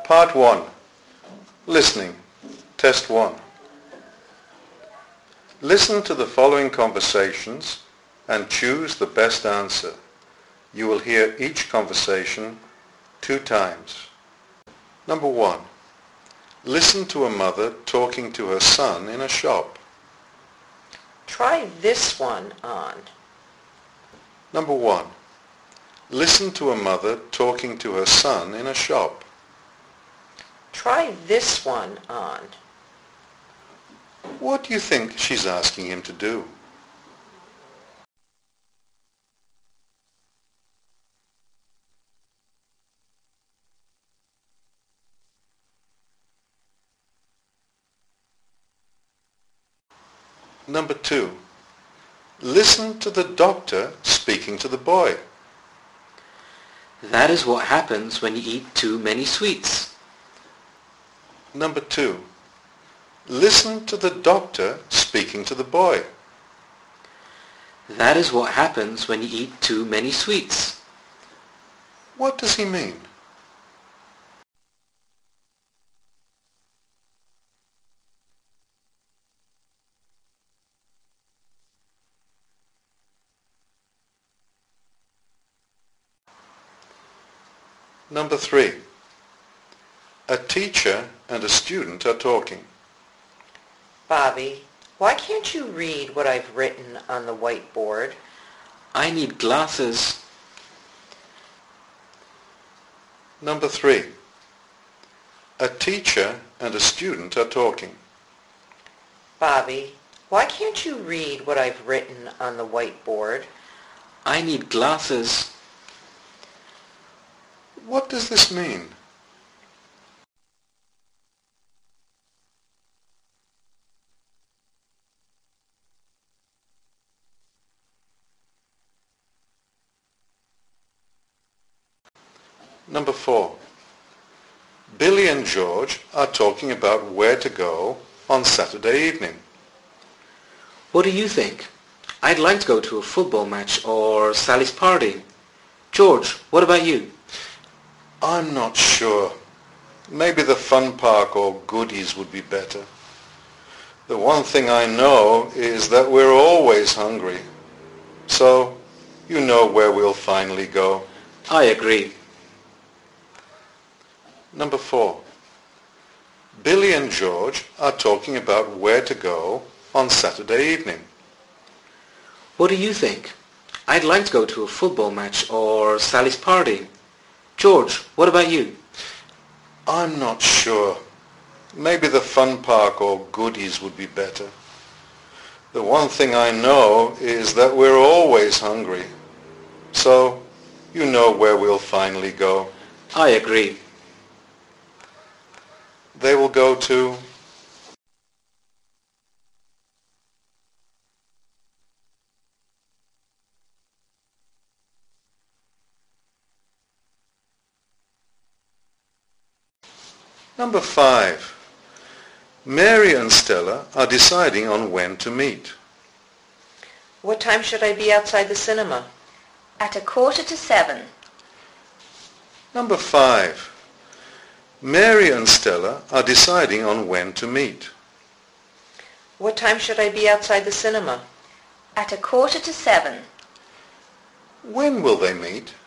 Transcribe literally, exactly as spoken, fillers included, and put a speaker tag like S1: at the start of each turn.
S1: Part one. Listening. Test one. Listen to the following conversations and choose the best answer. You will hear each conversation two times. Number one. Listen to a mother talking to her son in a shop.
S2: Try this one on.
S1: Number one. Listen to a mother talking to her son in a shop.
S2: Try this one on.
S1: What do you think she's asking him to do? Number two. Listen to the doctor speaking to the boy.
S3: That is what happens when you eat too many sweets.
S1: Number two. Listen to the doctor speaking to the boy.
S3: That is what happens when you eat too many sweets.
S1: What does he mean? Number three. A teacher and a student are talking.
S2: Bobby, why can't you read what I've written on the whiteboard?
S3: I need glasses.
S1: Number three. A teacher and a student are talking.
S2: Bobby, why can't you read what I've written on the whiteboard?
S3: I need glasses.
S1: What does this mean? Number four. Billy and George are talking about where to go on Saturday evening.
S3: What do you think? I'd like to go to a football match or Sally's party. George, what about you?
S1: I'm not sure. Maybe the fun park or goodies would be better. The one thing I know is that we're always hungry. So, you know where we'll finally go.
S3: I agree.
S1: Number four. Billy and George are talking about where to go on Saturday evening.
S3: What do you think? I'd like to go to a football match or Sally's party. George, what about you?
S1: I'm not sure. Maybe the fun park or goodies would be better. The one thing I know is that we're always hungry. So, you know where we'll finally go.
S3: I agree.
S1: They will go to... Number five. Mary and Stella are deciding on when to meet.
S2: What time should I be outside the cinema?
S4: At a quarter to seven.
S1: Number five. Mary and Stella are deciding on when to meet.
S2: What time should I be outside the cinema?
S4: At a quarter to seven.
S1: When will they meet?